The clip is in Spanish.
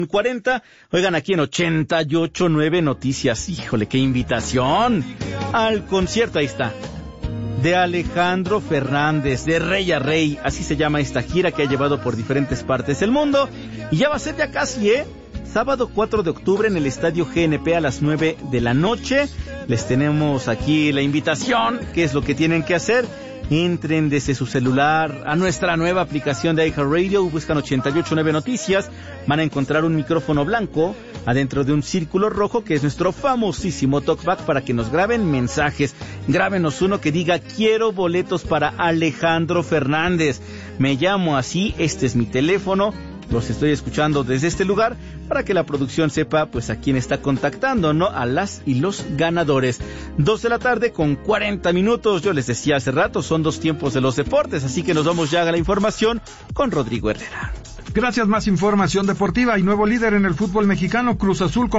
40, oigan, aquí en 88.9 Noticias. Híjole, qué invitación al concierto, ahí está, de Alejandro Fernández, de Rey a Rey, así se llama esta gira que ha llevado por diferentes partes del mundo, y ya va a ser ya casi, sábado 4 de octubre en el Estadio GNP a las 9 de la noche, les tenemos aquí la invitación, ¿qué es lo que tienen que hacer? Entren desde su celular a nuestra nueva aplicación de iHeartRadio, buscan 88.9 Noticias, van a encontrar un micrófono blanco adentro de un círculo rojo que es nuestro famosísimo talkback para que nos graben mensajes. Grábenos uno que diga: quiero boletos para Alejandro Fernández, me llamo así, este es mi teléfono, los estoy escuchando desde este lugar, para que la producción sepa pues a quién está contactando, ¿no? A las y los ganadores. 2 de la tarde con 40 minutos. Yo les decía hace rato, son 2 tiempos de los deportes, así que nos vamos ya a la información con Rodrigo Herrera. Gracias, más información deportiva y nuevo líder en el fútbol mexicano, Cruz Azul